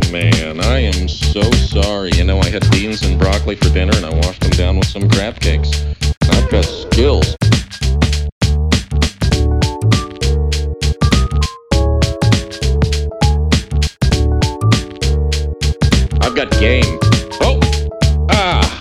man, I am so sorry. You know, I had beans and broccoli for dinner and I washed them down with some crab cakes. I've got skills. I've got game. Oh! Ah!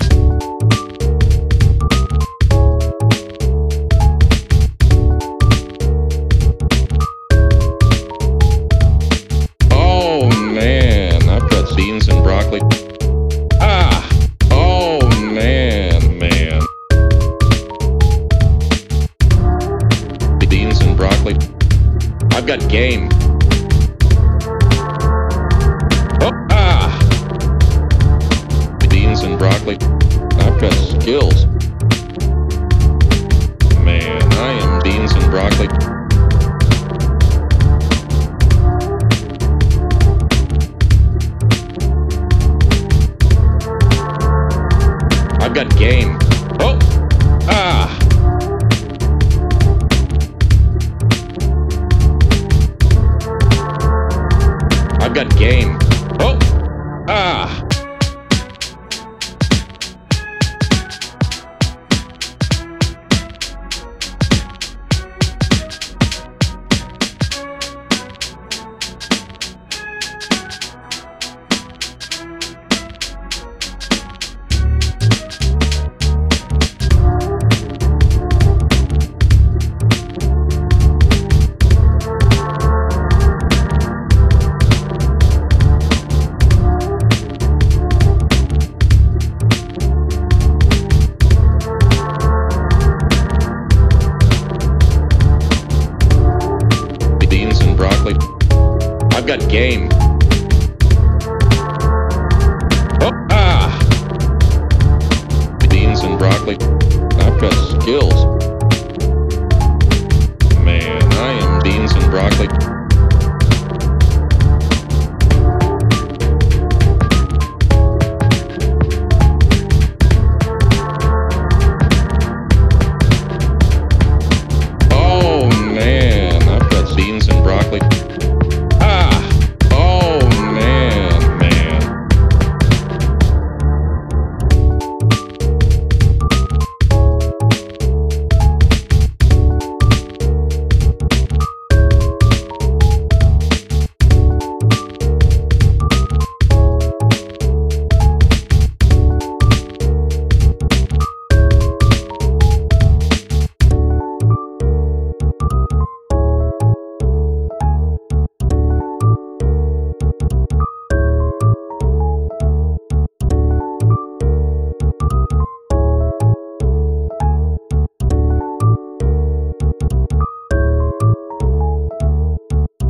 Oh, man. I've got beans and broccoli. Ah! Oh, man. Beans and broccoli. I've got game. Oh! Ah! Beans and broccoli. I've got skills. Man, I am beans and broccoli. I've got game. Oh! Ah! I've got game. Oh! Ah! I've got game.